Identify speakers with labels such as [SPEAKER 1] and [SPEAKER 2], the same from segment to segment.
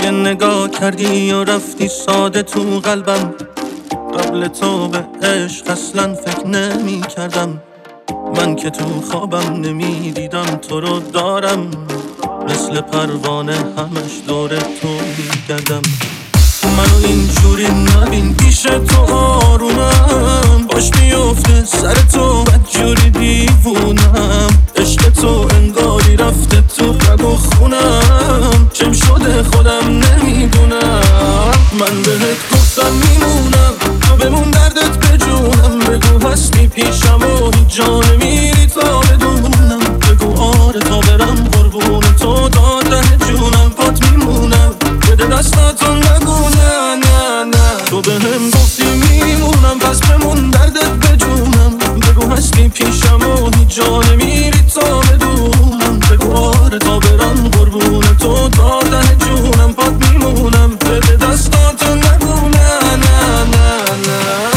[SPEAKER 1] یه نگاه کردی و رفتی ساده تو قلبم. قبل تو به عشق اصلا فکر نمی کردم. من که تو خوابم نمی دیدم تو رو دارم. مثل پروانه همش دور تو می گردم. منو اینجوری نبین پیش تو آرومم. باش میفته سر تو بدجوری دیوونم. عشق تو انگاری رفته تو رگ و خونم. چم شده خودم نمیدونم. من بهت گفتم میمونم تو بمون دردت به جونم. بگو هستی پیشم و هیچ جا نمیری تا بدونم. بگو آره تا برم قربون تو داده جونم. پات میمونم بده دستاتو نگو نه نه نه. تو بهم گفتی میمونم پس بمون دردت به جونم. بگو هستی پیشم و هیچ جا نمیری تا بدونم. بگو آره تا برم قربون تو داده جونم. پات میمونم بده دستاتو نگو نه نه نه نه.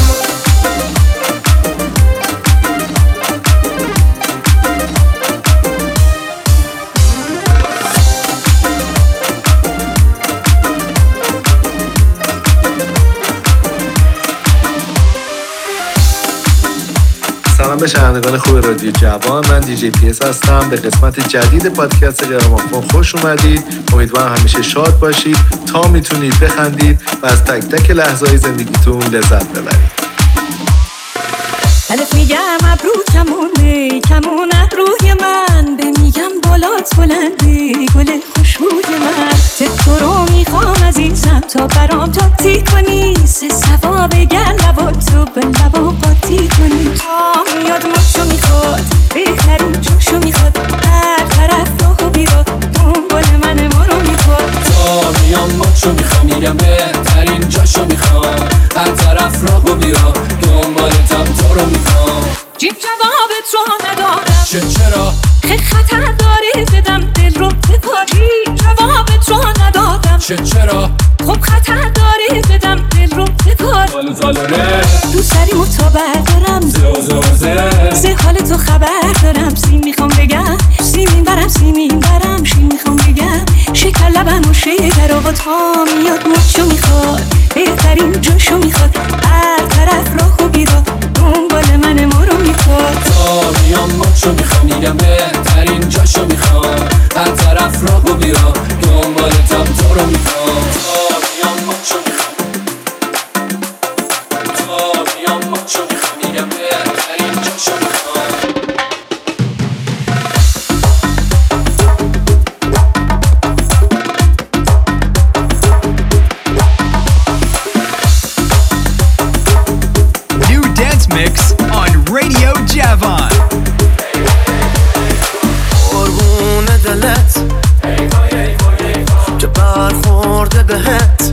[SPEAKER 2] سلام به شنوندگان خوب رادیو جوان. من دیجی پی اس هستم. به قسمت جدید پادکست گرامافون خوش اومدید. امیدوارم همیشه شاد باشید تا میتونید بخندید و از تک تک لحظه‌های زندگیتون لذت ببرید.
[SPEAKER 3] الف میگم ابرو کمونه کمونه روی من. به میگم بالات بلنده گل خوشبوی من. تو رو میخوام عزیزم تا برام تاتی کنی. سه ثواب گل لباتو به لبا قاطی کنی. تا میاد مچو میخواد بهترین جوشو میخواد. هر طرف راهو بیاد دنبال من ما رو میخواد.
[SPEAKER 4] تا میام مچو میخوام میگم بهترین جاشو میخوام. هر طرف راهو بیاد دنبالتم تو رو میخوام.
[SPEAKER 3] جیب جوابت رو ندارم
[SPEAKER 4] چرا؟
[SPEAKER 3] خطر داری بدم دل رو بپاری. جوابت رو ندادم
[SPEAKER 4] چرا؟
[SPEAKER 3] خب خطر داری بدم دل رو بپاری. تو سری متابر دارم زه حال تو خبر دارم. سیم میخوام بگم سیمین برم شیم میخوام بگم شکر لبم و شکر. آقا تا میاد مچو میخواد بهترین جاشو میخواد. هر طرف راهو بیرا دنبال من ما رو میخواد.
[SPEAKER 4] تا میام مچو میخوام میگم بهترین جاشو میخوام. هر طرف راهو بیرا دنبالتم تو رو میخوام. تا میام مچو میخوام. تا میام مچو میخوام میگم بهترین جاشو میخوام.
[SPEAKER 5] Mix on Radio Javan.
[SPEAKER 1] قربون دلت که برخورده بهت.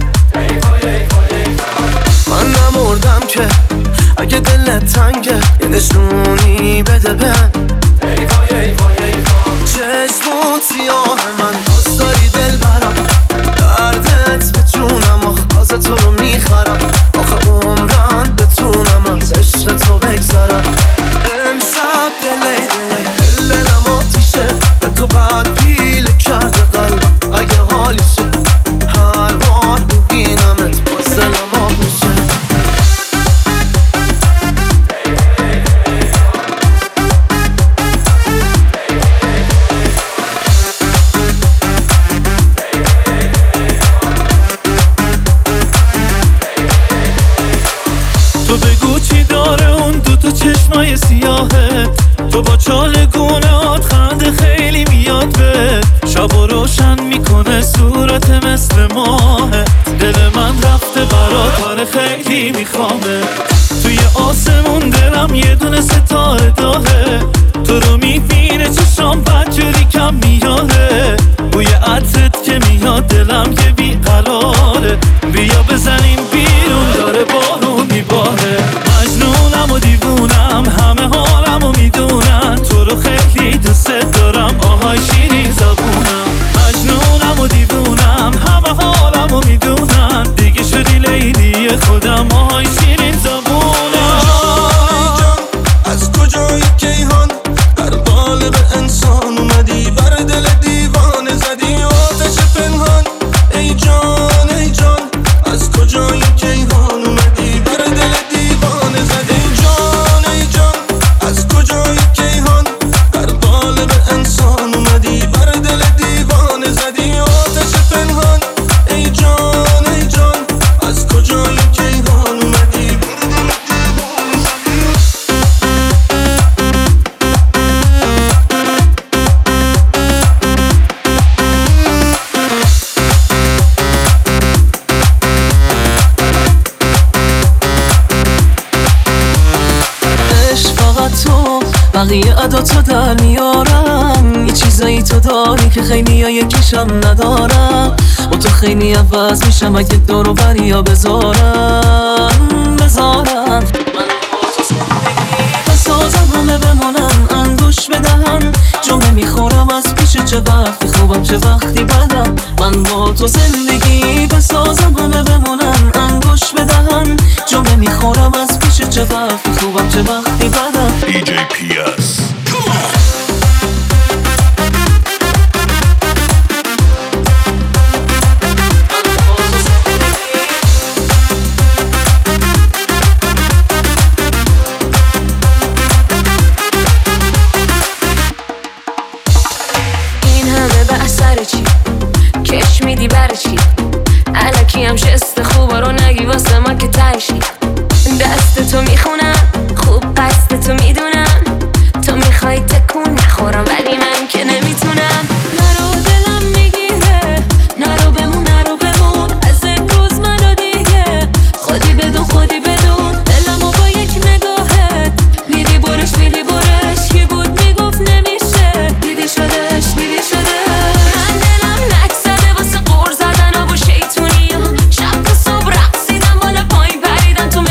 [SPEAKER 1] من نمردم که اگه دلت تنگه یه نشونی بده بهم. چشمون سیاه من دوست داری دل برم. دردت به جونم آخه تو رو میخرم. آخه عمرم بتونم از عشق تو بگذرم. امشب دلم آتیشه به تو بعد پیله کرده قلبم. اگه حالیشه هر بار ببینمت باز دلم آب میشه. تو بگو چی داره اون دوتا چشمای سیاهه. تو با چالگونهات خنده خیلی میاد به. شبا روشن میکنه صورت مثل ماهه. دل من رفته برات آره خیلی میخوامه. توی آسمون دلم یه دونه ستاره داهه. تو رو میبینه چشام بدجوری کم میاده. بوی عطرت که میاد دلم یه بیقراره. بیا بزنیم بیرون داره بارون میباره. مجنونم و دیوونم همه حالم و میدونن. تو رو خیلی دوست دارم آهای شیرین زبونم. مجنونم و دیوونم همه حالم و میدونن. دیگه شدی لیلی خودم آهای شیرین زبونم. از کجایی کیهان در قالب انسان اومدی بر دل دیوان.
[SPEAKER 3] صدا تو در میارم. یه چیزایی تو داری که خیلی ها یکیشم ندارم. با تو خیلی عوض میشم اگه دور و بریا بذارم. بسازم همه بمانن انگوش بدهن. جمعه میخورم از پیش چه وقتی خوبم چه وقتی بدم. من با تو زندگی بسازم همه بمانن انگوش بدهن. جمعه میخورم از پیش چه وقتی خوبم چه وقتی بدم.
[SPEAKER 6] DJ PS
[SPEAKER 7] کش میدی برای چی؟ الکی هم شست خوبا رو نگی واسه ما که تایشی. دست تو میخونم خوب قصد تو میدونم. تو میخوای تکون نخورم ولی من که نمیتونم. نرو دلم میگیره نرو بمون از امروز منو دیگه. خودی بدون دلمو با یک نگاهت میری برش کی بود میگفت نمیشه. دیدی شدش من دلم نکسده واسه قور زدن و شیطونی. شب تا صبح رقصیدم بالا پایین پریدم تو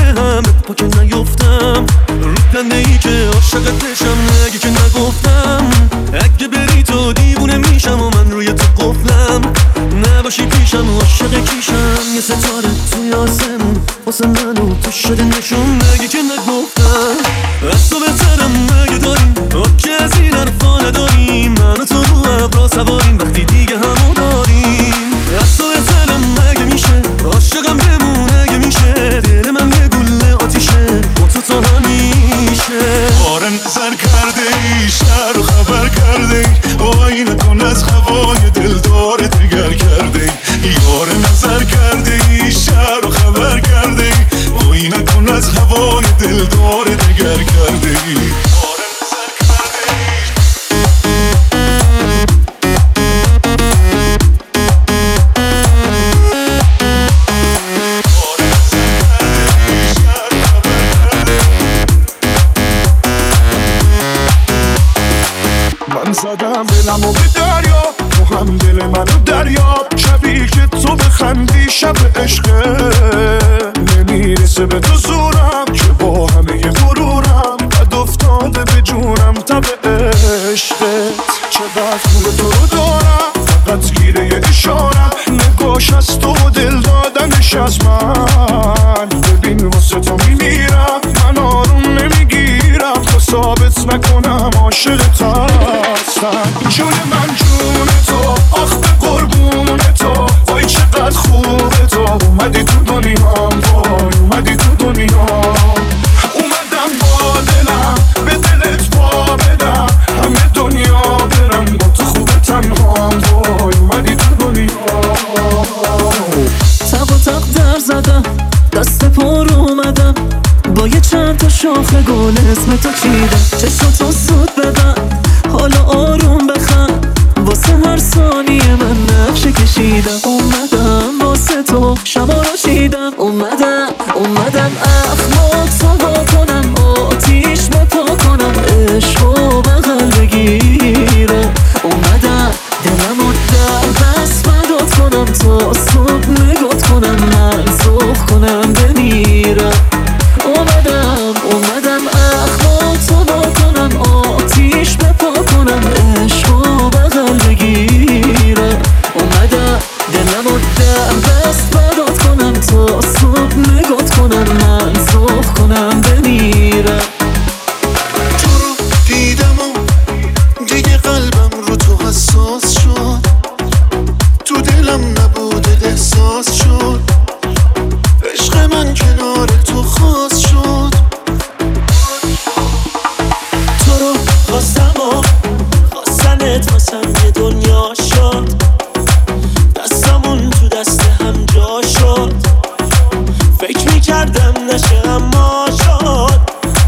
[SPEAKER 1] همت پا که نیفتم رو دنده ای که عاشقت بشم نگی که نگفتم اگه بری تو دیوونه میشم و من روی تو قفلم نباشی پیشم و عاشق کیشم یه ستاره توی آسمون واسه منو تو شده نشون نگی که نگفتم از تو بهترم نگه داریم که از این حرفا نداریم من و تو رو ابرا سواریم وقتی دیگه همو داریم از تو بهترم نگه میشه عاشقم بمونه اگه میشه دل من یه گله آتیشه با تو تا همیشه
[SPEAKER 6] آره نظر کرده ای شهر رو خبر کرده ای وای نکن از هوای دلدار دیگر کرده ای یاره نظر کرده ای شهر رو خبر کرده ای وای نکن از هوای دلدار دیگر کرده ای آره نظر کرده ای
[SPEAKER 8] من زدم دلمو به دریا تو هم دل منو دریاب شبی که تو بخندی شب عشقه نمیرسه به تو زورم که با همه غرورم قد افتاده به جونم تب عشقت چقدر خوب تو رو دارم فقط گیره یه اشارم نگاش از تو و دل دادنش از من ببین واسه تو میمیرم من آروم نمیگیرم تا ثابت نکنم عاشقت هستم جون من جون تو آخ به قربون تو وای چقدر خوبه تو اومدی تو دنیام وای اومدی تو دنیام اومدم با دلم به دلت پا بدم همه دنیا برم با تو خوبه تنهام وای اومدی تو دنیام
[SPEAKER 1] تق و تق در زدم دست پر اومدم با یه چند تا شاخه گل اسم تو چیدم چشماتو سود بدم حالا آروم بخند واسه هر ثانیه من نقشه کشیدم اومدم واسه تو شما رو شیدم اومدم اخلاق سوا کنم آتیش بپا کنم عشقو بغل بگیرم اومدم دلمو در دست مداد کنم تا صبح نگات کنم من صبح کنم بمیرم اومدم اخلاق سوا کنم آتیش بپا کنم عشقو بغل بگیرم اومدم دلمو در دست مداد کنم تا صبح نگات کنم من صبح کنم بمیرم
[SPEAKER 6] تو رو دیدم و دیگه قلبم رو تو حساس شد تو دلم نبوده احساس شد عشق من کنار تو خاص شد تو رو خواستم و خواستنت واسم یه دنیا شد دستمون تو دست هم جا شد فکر میکردم نشه اما شد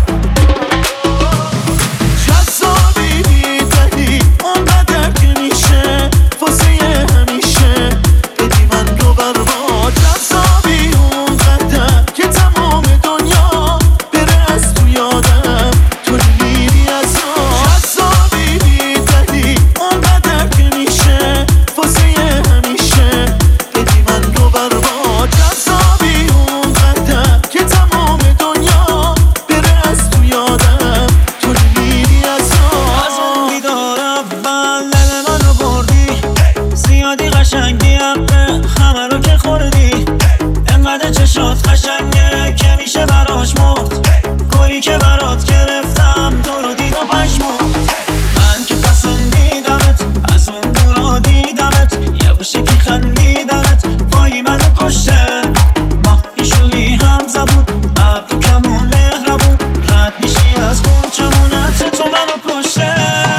[SPEAKER 6] جذابی بیدلی اونقدر که میشه واسه همیشه بدی من رو برباد جذابی اونقدر که تمام دنیا بره از تو یادم تو میری از جذابی بیدلی اونقدر که میشه واسه همیشه بدی من رو برباد جذابی اونقدر که تمام دنیا بره از تو یادم تو میری از اون دیدار اول دل منو بردی زیادی قشنگی همه رو که خوردی انقدر چشات قشنگه که میشه براش مرد گلی که برات گرفتم تو رو دید و پشمرد من که پسندیدمت از اون دورا دیدمت یواشه که خندیدمت وای منو کشته ماهی شدی هم زبون ابرو کمون مهربون رد میشی از گوچمونت تو منو کشته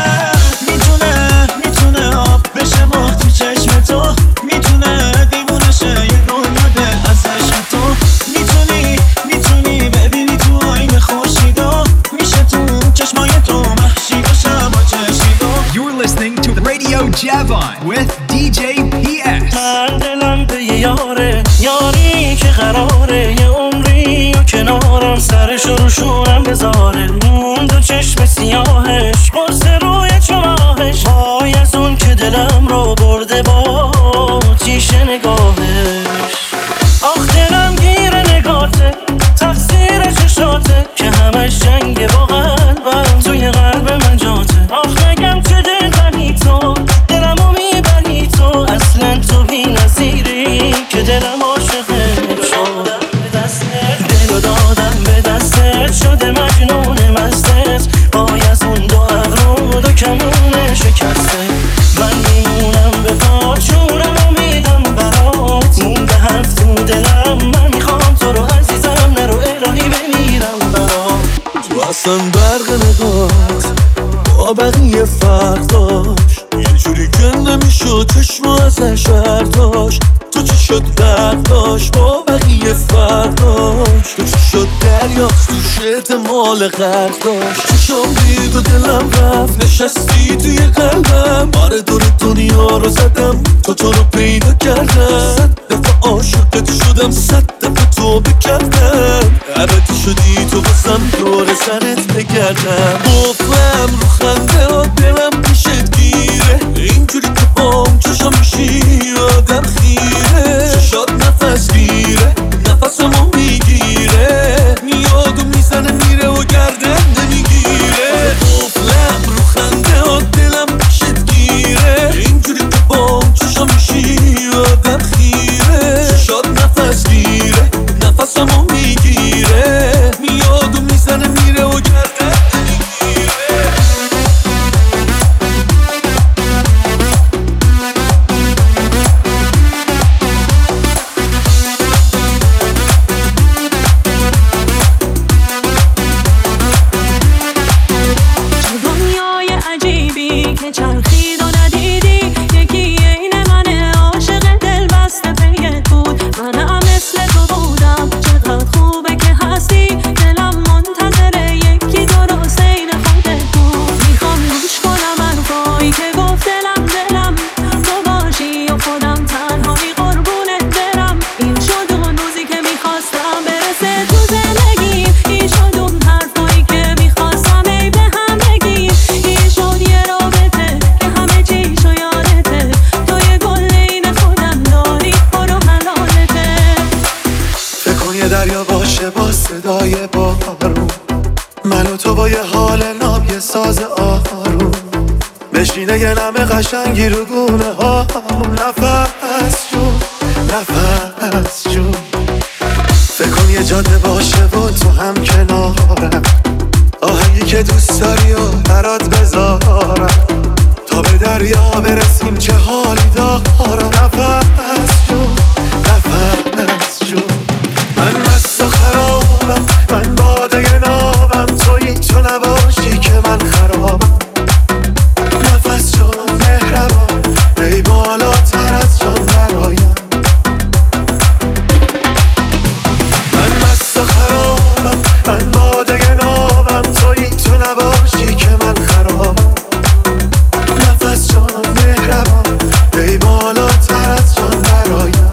[SPEAKER 6] میتونه آب بشه ماه تو چشم تو میتونه دیوونه شه یه دنیا دل از عشق تو میتونی ببینی تو آینه خورشیدا میشه تو چشمای تو محشی باشم با چشیدا
[SPEAKER 5] You're listening to Radio Javon with DJ PS.
[SPEAKER 1] من دلم به یه یاری که قراره یه عمری و کنارم سرش رو شونم بذاره اون دو چشم سیاهش قرص روی چماهش وای از اون که دلم رو برده با تیشه نگاهش آخ دلم گیر نگاته تقصیر قشنگه با قلبم، توی قلب من جاته. آخ نگم چه دلبری تو، دلمو میبری تو، اصلا تو بی نظیری که دلم عاشقت شد. دلو دادم به دستت، شده مجنون مستت، پای از اون دو ابرو دو کمونه شکسته. من میمونم به پات، جونمو میدم برات، مونده حرف تو دلم، من میخوام تو رو عزیزم، نرو الهی بمیرم برات.
[SPEAKER 6] تو اصلا برق نگات با بقیه فرق داشت، یه جوری که نمیشد چشم ازش برداشت. تو چی شد برداشت با بقیه فرق داشت، تو چی شد دریاست توش احتمال غرق داشت. چشم دید و دلم رفت، نشستی توی قلبم، بار دور دنیا رو زدم تو رو پیدا کردم. 100 دفعه عاشقت شدم، 100 دفعه تو بکردم، عبدی شدی تو بسم دور سرت بگردم. گفتم رو خنده ها دلم پیشت گیره، اینجوری که بام چشم میشی آدم خیره. شاد نفس گیره، نفسمو میگیره، میاد و میزنه میره و گردن نمیگیره. گفتم رو خنده ها دلم پیشت گیره، اینجوری که بام چشم میشی آدم خیره. شاد نفس گیره، نفسمو میگیره، میاد و میزنه میره و گردن نمیگیره.
[SPEAKER 3] دنیای عجیبی که چرخید و ندیدی، یکی عین من عاشق دل بسته پیت بود. منم مثل تو بودم، چقدر خوبه که هستی، دلم منتظره یکی درست عین خودت بود. میخوام گوش کنم حرفایی که گفت دلم، تو باشی و خودم تنهایی قربونت برم. این شد اون روزی که میخواستم برسه تو زندگی، این شد اون حرفایی که میخواستم ای به هم بگی. این شد یه رابطه که همه چیشو یادته، تو یه گل این خودم داری، برو حلالته.
[SPEAKER 6] فکر کن یه دریا باشه با صدای بارون، من و تو با یه حال ناب یه ساز آروم، بشینه یه نم قشنگی رو گونه ها. نفس جون نفس جون، فکر کن یه جاده باشه و تو هم کنارم، آهنگی که دوست داری و برات بذارم، تا به دریا برسیم چه حالی دارم. نفس جون نفس جون، من مست و خرابم، من باده نابم، تویی تو نباشی که من خرابم. نفس جون مهربان، ای بالاتر از جان برایم. من مست و خرابم، من باده نابم، تویی تو نباشی که من خرابم. نفس جون مهربان، ای بالاتر از جان برایم.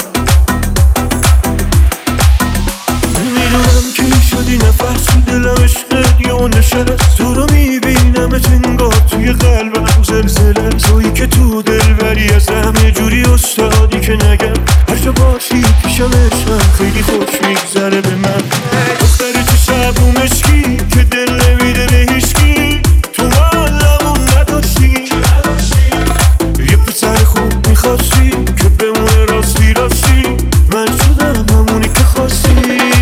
[SPEAKER 6] میدونم که شدی نفس دلم عشقت یا نشست، تو رو میبینم انگار توی قلبم زلزله. تویی که تو دلبری ازم یه جوری استادی که نگم، هر جا باشی پیشم عشقم خیلی خوش میگذره به من. دختر تو شبو مشکی که دل نمیده به هیچکی، تو حالمون نداشتی. یه پسر خوب میخواستی که بمونه راستی راستی، من شدم همونی که خواستی.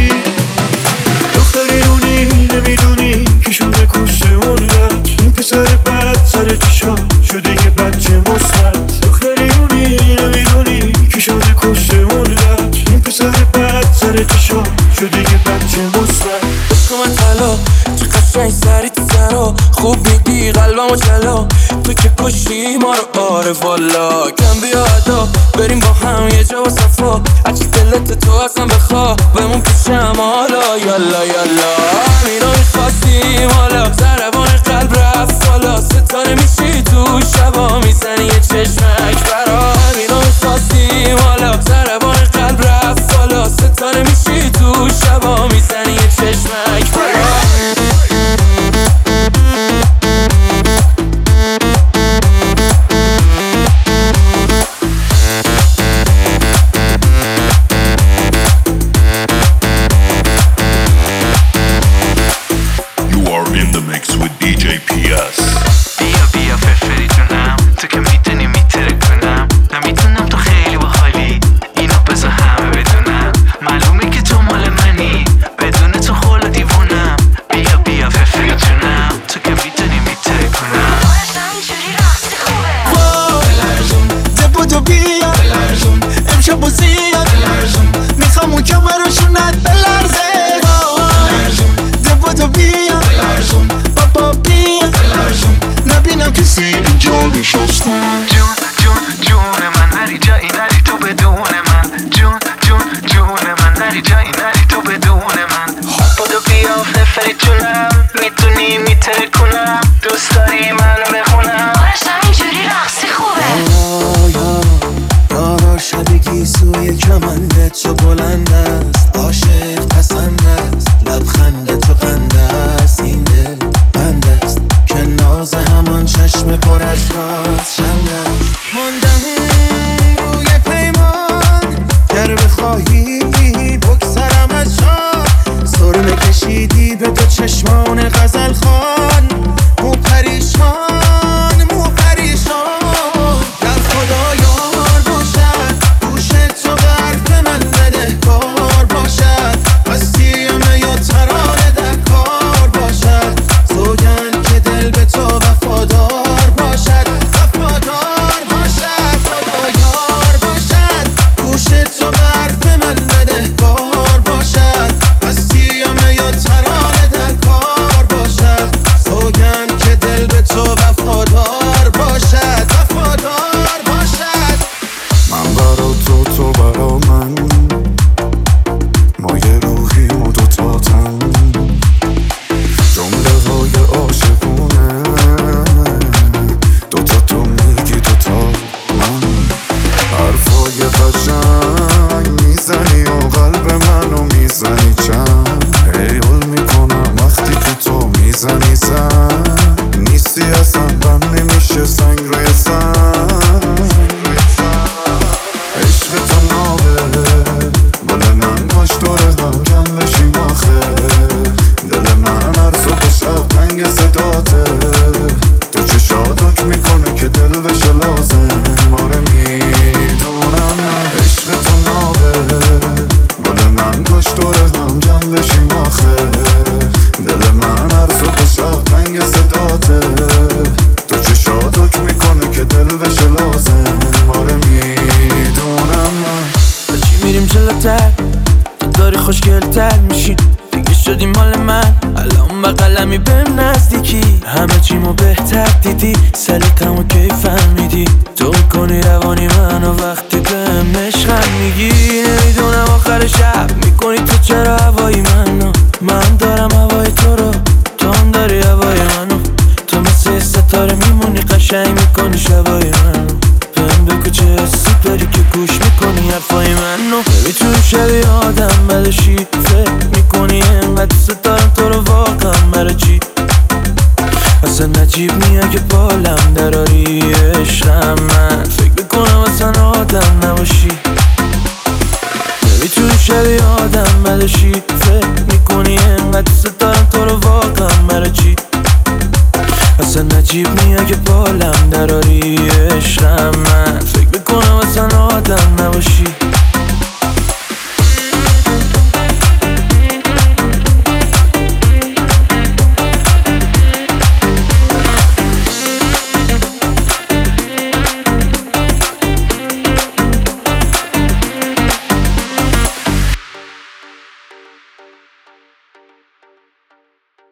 [SPEAKER 6] دختریونی نمیدونی که شده کشته ملت، این پسر بد سر چشا شده یه بچه مثبت. دختریونی نمیدونی که شده کشته ملت، این پسر بد سر چشا شده یه بچه مثبت.
[SPEAKER 4] عشق من طلا چه قشنگ سری تو سرا، خوب میگی قلبمو جلا، تو که کشی ما رو. آره والا کم بیا ادا، بریم با هم یه جا و صفا، هرچی دلت تو اصلا بخوا، بمون پیشم حالا. یالا یالا همینا میخواستیم حالا، ضربان قلب رفت بالا، ستاره میشی تو شبا، میزنی یه چشمک برا. همینا میخواستیم حالا، ضربان قلب رفت بالا، ستاره میشی تو شبا، میزنی یه چشمک برا.
[SPEAKER 6] داری جونم میدونی میترکونم دوست داری منو بخونم
[SPEAKER 7] آرش همینجوری رقصی خوبه
[SPEAKER 6] یارا شبگی سوی کمنده تو بلند است عاشق پسند است لبخند تو قند است این دل بند است که ناز همان چشم پر از راز شند است ماندم روی پیمان گر بخواهی بگذرم از جان سرمه کشیدی به دو چشمان غزل خوان مو پریشان در خدا یار باشد گوش تو به حرف من بدهکار باشد بستیم یا ترانه در کار باشد سوگند که دل به تو وفادار باشد خدا یار باشد گوش تو به حرف من بدهکار باشد بستیم یا ترانه در کار باشد سوگند که دل به تو وفادار باشد
[SPEAKER 8] من برا تو برا من ما یه روحیم و دوتا تن جمله های عاشقونه دوتا تو میگی دوتا من حرفای قشنگ میزنی و قلب منو میزنی چند حیول میکنم وقتی که تو میزنی زن نیستی اصلا بند نمیشه سنگ روی سنگ عشق تو نابه گل من باش دوره هم کم بشیم آخه دل من هر صبح شب تنگ صداته تو چشاتک میکنه که دل بشه لازم آره میدونم عشق تو نابه گل من باش دوره هم کم بشیم آخه دل من هر صبح شب تنگ صداته تو چشاتک میکنه که دل بشه لازم آره میدونم
[SPEAKER 4] چی میریم جلوتر تو داری خوشگلتر میشی دیگه شدی مال من الان بقلمی بهم نزدیکی همه چیمو بهتر دیدی سلیتمو کی فهمیدی تو کنی روانی منو وقتی بهم عشقم میگی نمیدونم آخر شب میکنی تو چرا هوایی من دارم